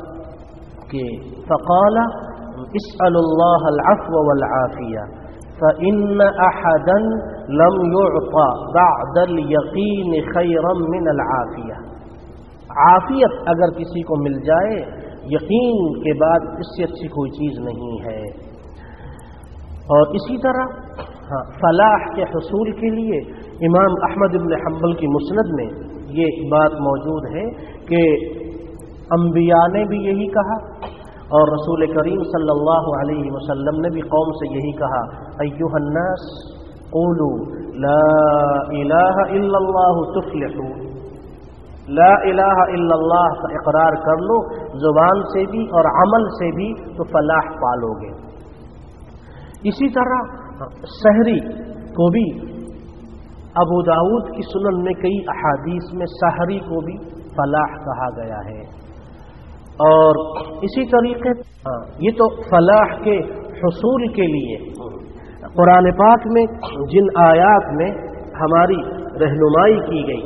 A: فقال اسأل اللہ العفو والعافیہ فإن أحدا لم يعطى بعد اليقین خیرا من العافیہ۔ عافیت اگر کسی کو مل جائے یقین کے بعد اس سے اچھی کوئی چیز نہیں ہے۔ اور اسی طرح ہاں فلاح کے حصول کے لیے امام احمد بن حنبل کی مسند میں یہ بات موجود ہے کہ انبیاء نے بھی یہی کہا اور رسول کریم صلی اللہ علیہ وسلم نے بھی قوم سے یہی کہا، ایھا الناس قولوا لا الہ الا اللہ تفلحوا، لا الہ الا اللہ کا اقرار کر لو زبان سے بھی اور عمل سے بھی تو فلاح پالو گے۔ اسی طرح سحری کو بھی ابو داؤد کی سنن میں کئی احادیث میں سحری کو بھی فلاح کہا گیا ہے۔ اور اسی طریقے یہ تو فلاح کے حصول کے لیے قرآن پاک میں جن آیات میں ہماری رہنمائی کی گئی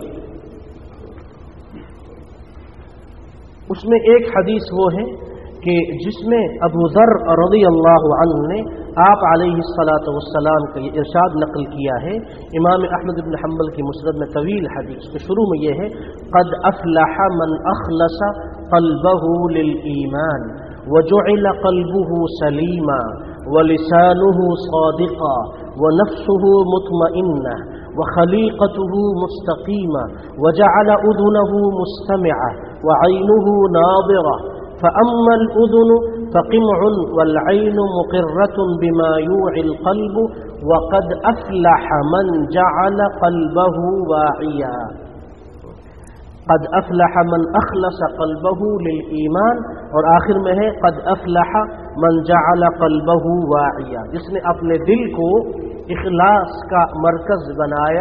A: اس میں ایک حدیث وہ ہے کہ جس میں ابو ذر رضی اللہ عنہ نے آپ علیہ الصلاۃ والسلام کا یہ ارشاد نقل کیا ہے۔ امام احمد بن حنبل کی مسند میں طویل حدیث کے شروع میں یہ ہے، قد افلح من اخلص قلبه للایمان وجعل قلبه سلیما ولسانه صادقا ونفسه مطمئنة وخليقته مستقيمة وجعل أذنه مستمعة وعينه ناظرة، فأما الأذن فقمع والعين مقرة بما يوعي القلب، وقد أفلح من جعل قلبه واعيا۔ قد افلح من اخلص قلبه للایمان، اور آخر میں ہے قد افلح من جعل قلبه واعیا، جس نے اپنے دل کو اخلاص کا مرکز بنایا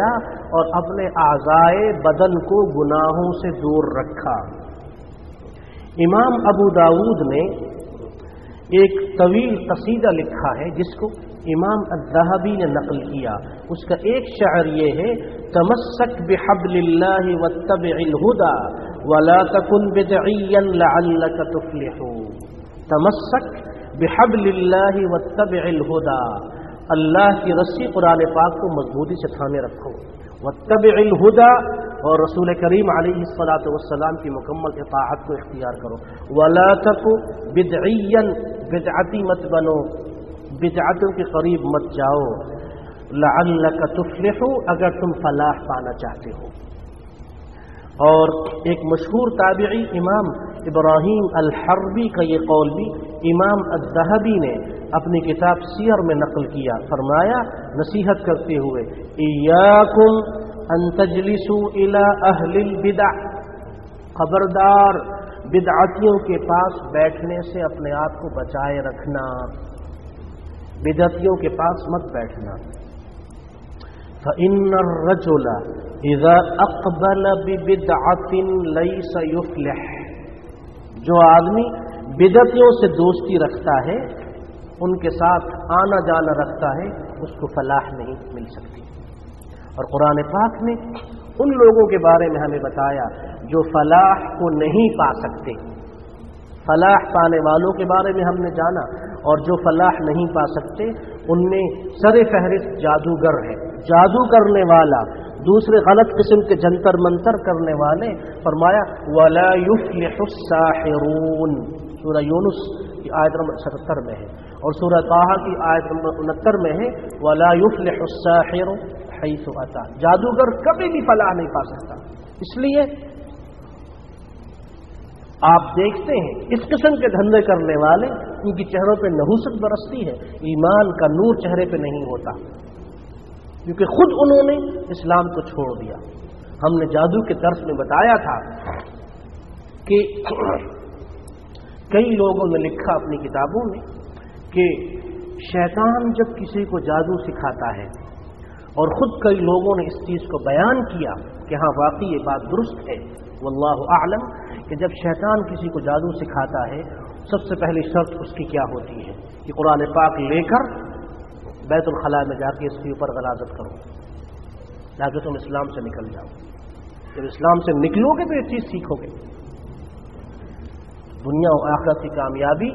A: اور اپنے اعضائے بدن کو گناہوں سے دور رکھا۔ امام ابو داؤد نے ایک طویل قصیدہ لکھا ہے جس کو امام الذہبی نے نقل کیا۔ اس کا ایک شعر یہ ہے: تمسک بحبل اللہ واتبع الہدی ولا تکن بدعیا لعلک تفلح۔ تمسک بحبل اللہ واتبع الہدی، اللہ کی رسی قرآن پاک کو مضبوطی سے تھامے رکھو، واتبع الہدی، اور رسول کریم علیہ الصلاۃ والسلام کی مکمل اطاعت کو اختیار کرو، ولا تکن بدعیا، بدعتی مت بنو، بدعتوں کے قریب مت جاؤ، لعلک تفلح، اگر تم فلاح پانا چاہتے ہو۔ اور ایک مشہور تابعی امام ابراہیم الحربی کا یہ قول بھی امام الذہبی نے اپنی کتاب سیر میں نقل کیا، فرمایا نصیحت کرتے ہوئے: ایاکم ان تجلسوا الی اہل البدع، خبردار بدعتیوں کے پاس بیٹھنے سے اپنے آپ کو بچائے رکھنا، بدعتیوں کے پاس مت بیٹھنا۔ فإن الرجل اذا اقبل ببدعة ليس يفلح، جو آدمی بدعتیوں سے دوستی رکھتا ہے، ان کے ساتھ آنا جانا رکھتا ہے، اس کو فلاح نہیں مل سکتی۔ اور قرآن پاک نے ان لوگوں کے بارے میں ہمیں بتایا جو فلاح کو نہیں پا سکتے، فلاح پانے والوں کے بارے میں ہم نے جانا، اور جو فلاح نہیں پا سکتے ان میں سر فہرست جادوگر ہے، جادو کرنے والا، دوسرے غلط قسم کے جنتر منتر کرنے والے۔ فرمایا ولا يفلح الساحرون، سورہ یونس کی آیت نمبر ستر میں ہے، اور سورہ طٰہٰ کی آیت نمبر انہتر میں ہے ولا يفلح الساحر حيث أتى، جادوگر کبھی بھی فلاح نہیں پا سکتا۔ اس لیے آپ دیکھتے ہیں اس قسم کے دھندے کرنے والے، ان کی چہروں پہ نحوست برستی ہے، ایمان کا نور چہرے پہ نہیں ہوتا، کیونکہ خود انہوں نے اسلام کو چھوڑ دیا۔ ہم نے جادو کے درس میں بتایا تھا کہ کئی لوگوں نے لکھا اپنی کتابوں میں کہ شیطان جب کسی کو جادو سکھاتا ہے، اور خود کئی لوگوں نے اس چیز کو بیان کیا کہ ہاں واقعی یہ بات درست ہے، واللہ اعلم، کہ جب شیطان کسی کو جادو سکھاتا ہے سب سے پہلی شرط اس کی کیا ہوتی ہے کہ قرآن پاک لے کر بیت الخلاء میں جا کے اس کے اوپر غلاظت کرو تاکہ تم اسلام سے نکل جاؤ۔ جب اسلام سے نکلو گے تو یہ چیز سیکھو گے۔ دنیا و آخرت کی کامیابی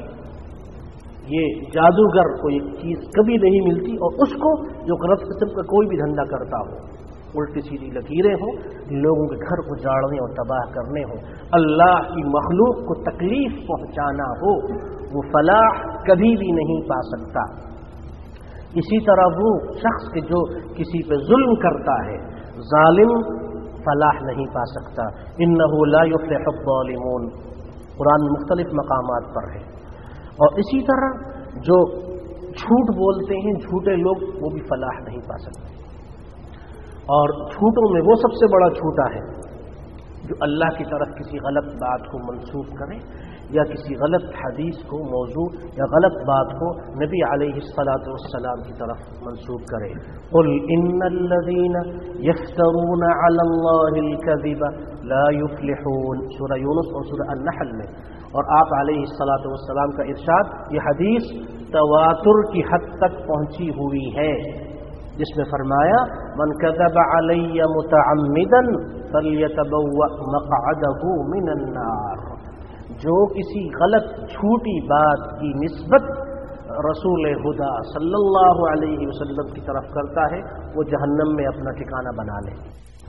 A: یہ جادوگر کو یہ چیز کبھی نہیں ملتی، اور اس کو جو غلط قسم کا کوئی بھی دھندا کرتا ہو، الٹی سیدھی لکیریں ہوں، لوگوں کے گھر اجاڑنے اور تباہ کرنے ہوں، اللہ کی مخلوق کو تکلیف پہنچانا ہو، وہ فلاح کبھی بھی نہیں پا سکتا۔ اسی طرح وہ شخص کہ جو کسی پہ ظلم کرتا ہے، ظالم، فلاح نہیں پا سکتا۔ انہ لا یفلح الظالمون، قرآن مختلف مقامات پر ہے۔ اور اسی طرح جو جھوٹ بولتے ہیں جھوٹے لوگ، وہ بھی فلاح نہیں پا سکتے۔ اور جھوٹوں میں وہ سب سے بڑا جھوٹا ہے جو اللہ کی طرف کسی غلط بات کو منسوب کرے، یا کسی غلط حدیث کو، موضوع یا غلط بات کو نبی علیہ الصلاۃ والسلام کی طرف منسوب کرے۔ قل ان الذین یفترون علی اللہ الکذب لا یفلحون، سورہ یونس اور سورہ النحل میں۔ اور آپ علیہ الصلاۃ والسلام کا ارشاد، یہ حدیث تواتر کی حد تک پہنچی ہوئی ہے، جس میں فرمایا من کذب علی متعمدا فلیتبوأ مقعدہ من النار، جو کسی غلط جھوٹی بات کی نسبت رسول خدا صلی اللہ علیہ وسلم کی طرف کرتا ہے وہ جہنم میں اپنا ٹھکانہ بنا لے۔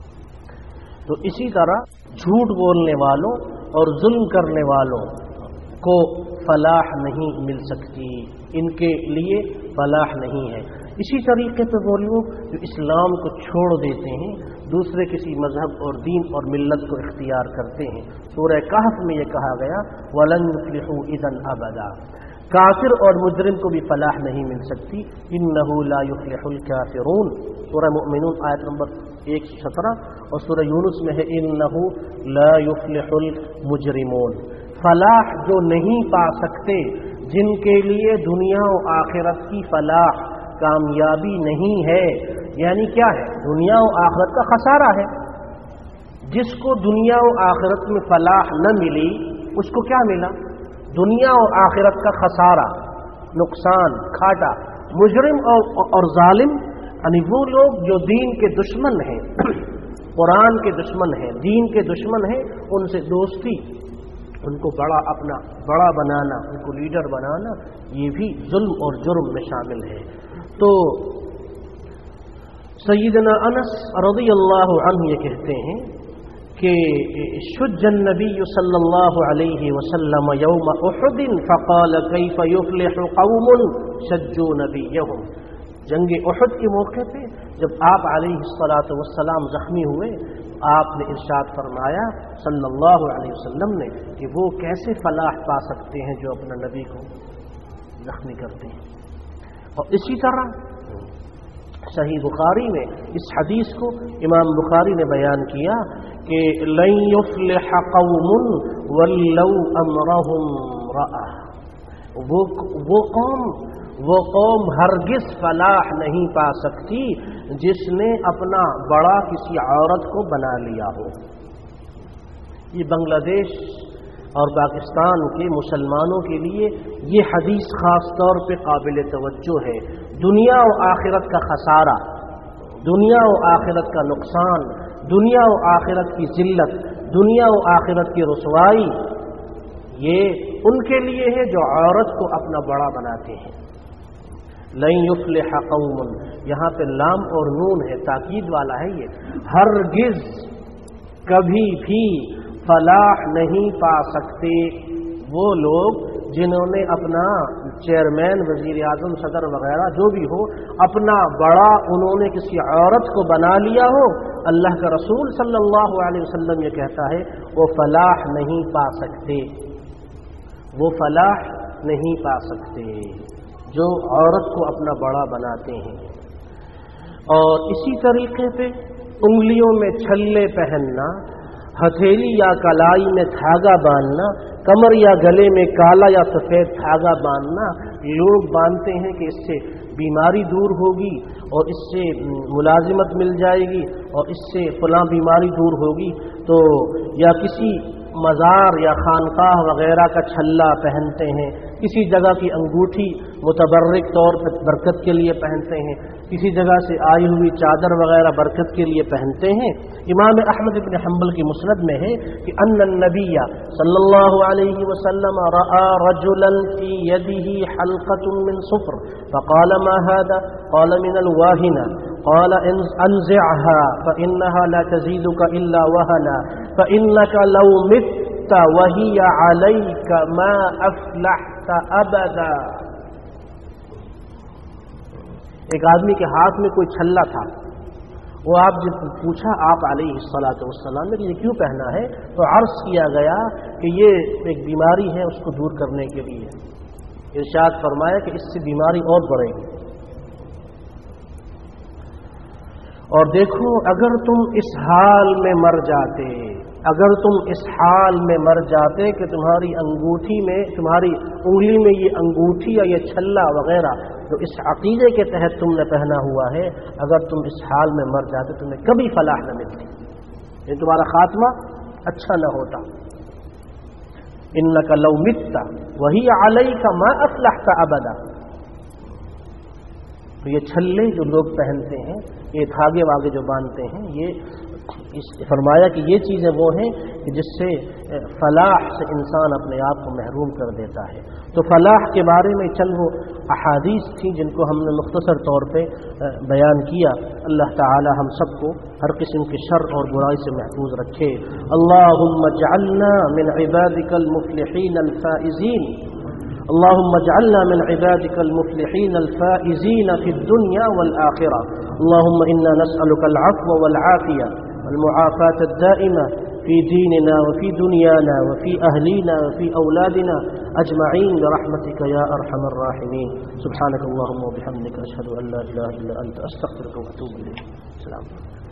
A: تو اسی طرح جھوٹ بولنے والوں اور ظلم کرنے والوں کو فلاح نہیں مل سکتی، ان کے لیے فلاح نہیں ہے۔ اسی طریقے پہ وہ لوگ جو اسلام کو چھوڑ دیتے ہیں، دوسرے کسی مذہب اور دین اور ملت کو اختیار کرتے ہیں، سورہ کہف میں یہ کہا گیا وَلَن يُفْلِحُوا إِذًا أَبَدًا، کافر اور مجرم کو بھی فلاح نہیں مل سکتی۔ إِنَّهُ لَا يُفْلِحُ الْكَافِرُونَ، سورہ مؤمنون آیت نمبر ایک سو سترہ، اور سورہ یونس میں ہے إِنَّهُ لَا يُفْلِحُ الْمُجْرِمُونَ، فلاح جو نہیں پا سکتے، جن کے لیے دنیا و آخرت کی فلاح کامیابی نہیں ہے، یعنی کیا ہے؟ دنیا و آخرت کا خسارہ ہے. جس کو دنیا و آخرت میں فلاح نہ ملی اس کو کیا ملا؟ دنیا و آخرت کا خسارہ، نقصان، گھاٹا. مجرم اور, اور ظالم یعنی وہ لوگ جو دین کے دشمن ہیں، قرآن کے دشمن ہیں، دین کے دشمن ہیں، ان سے دوستی، ان کو بڑا اپنا بڑا بنانا، ان کو لیڈر بنانا، یہ بھی ظلم اور جرم میں شامل ہے. تو سیدنا انس رضی اللہ عنہ یہ کہتے ہیں کہ شج النبی صلی اللہ علیہ وسلم یوم احد فقال کیف یفلح قوم شجوا نبیہم. جنگ احد کے موقع پہ جب آپ علیہ الصلاۃ والسلام زخمی ہوئے، آپ نے ارشاد فرمایا صلی اللہ علیہ وسلم نے کہ وہ کیسے فلاح پا سکتے ہیں جو اپنا نبی کو زخمی کرتے ہیں. اور اسی طرح صحیح بخاری میں اس حدیث کو امام بخاری نے بیان کیا کہ لن یفلح قوم ولو امرهم رأى. وہ وہ قوم وہ قوم ہرگز فلاح نہیں پا سکتی جس نے اپنا بڑا کسی عورت کو بنا لیا ہو. یہ بنگلہ دیش اور پاکستان کے مسلمانوں کے لیے یہ حدیث خاص طور پہ قابل توجہ ہے. دنیا و آخرت کا خسارہ، دنیا و آخرت کا نقصان، دنیا و آخرت کی ذلت، دنیا و آخرت کی رسوائی، یہ ان کے لیے ہے جو عورت کو اپنا بڑا بناتے ہیں. لن یفلح قوم، یہاں پہ لام اور نون ہے، تاکید والا ہے. یہ ہرگز کبھی بھی فلاح نہیں پا سکتے وہ لوگ جنہوں نے اپنا چیئرمین، وزیر اعظم، صدر وغیرہ جو بھی ہو، اپنا بڑا انہوں نے کسی عورت کو بنا لیا ہو. اللہ کا رسول صلی اللہ علیہ وسلم یہ کہتا ہے وہ فلاح نہیں پا سکتے، وہ فلاح نہیں پا سکتے جو عورت کو اپنا بڑا بناتے ہیں. اور اسی طریقے پہ انگلیوں میں چھلے پہننا، ہتھیلی یا کلائی میں دھاگا باندھنا، کمر یا گلے میں کالا یا سفید دھاگا باندھنا، لوگ باندھتے ہیں کہ اس سے بیماری دور ہوگی اور اس سے ملازمت مل جائے گی اور اس سے فلاں بیماری دور ہوگی. تو یا کسی مزار یا خانقاہ وغیرہ کا چھلا پہنتے ہیں، کسی جگہ کی انگوٹھی متبرک طور پر برکت کے لیے پہنتے ہیں، کسی جگہ سے آئی ہوئی چادر وغیرہ برکت کے لیے پہنتے ہیں. امام احمد بن حنبل کی مسند میں ہے کہ ان النبی صلی اللہ علیہ وسلم رأى رجلا في يده حلقة من صفر فقال ما هذا؟ قال من الواهنة. قال انزعها فإنها لا تزيدك إلا وهنا فإنك لو مت وهي عليك ما أفلحت أبدا. ایک آدمی کے ہاتھ میں کوئی چھلا تھا، وہ آپ جب پوچھا آپ علیہ الصلاۃ والسلام نے کہ یہ کیوں پہنا ہے، تو عرض کیا گیا کہ یہ ایک بیماری ہے، اس کو دور کرنے کے لیے. ارشاد فرمایا کہ اس سے بیماری اور بڑھے گی. اور دیکھو اگر تم اس حال میں مر جاتے، اگر تم اس حال میں مر جاتے کہ تمہاری انگوٹھی میں، تمہاری انگلی میں یہ انگوٹھی یا یہ چھلا وغیرہ جو اس عقیدے کے تحت تم نے پہنا ہوا ہے، اگر تم اس حال میں مر جاتے تمہیں کبھی فلاح نہ ملتی، یہ تمہارا خاتمہ اچھا نہ ہوتا. انک لو مت وہی علیک ما افلحت ابدا. تو یہ چھلے جو لوگ پہنتے ہیں، یہ دھاگے واگے جو باندھتے ہیں، یہ اس فرمایا کہ یہ چیزیں وہ ہیں کہ جس سے فلاح سے انسان اپنے آپ کو محروم کر دیتا ہے. تو فلاح کے بارے میں چند وہ احادیث تھیں جن کو ہم نے مختصر طور پہ بیان کیا. اللہ تعالی ہم سب کو ہر قسم کے شر اور برائی سے محفوظ رکھے. اللہم اجعلنا من عبادک المفلحین الفائزین، اللهم اجعلنا من عبادك المفلحين الفائزين في الدنيا والآخرة. اللهم إنا نسألك العفو والعافية والمعافاة الدائمة في ديننا وفي دنيانا وفي أهلينا وفي أولادنا أجمعين برحمتك يا أرحم الراحمين. سبحانك اللهم وبحمدك أشهد أن لا إله إلا أنت أستغفرك وأتوب إليك. السلام عليكم.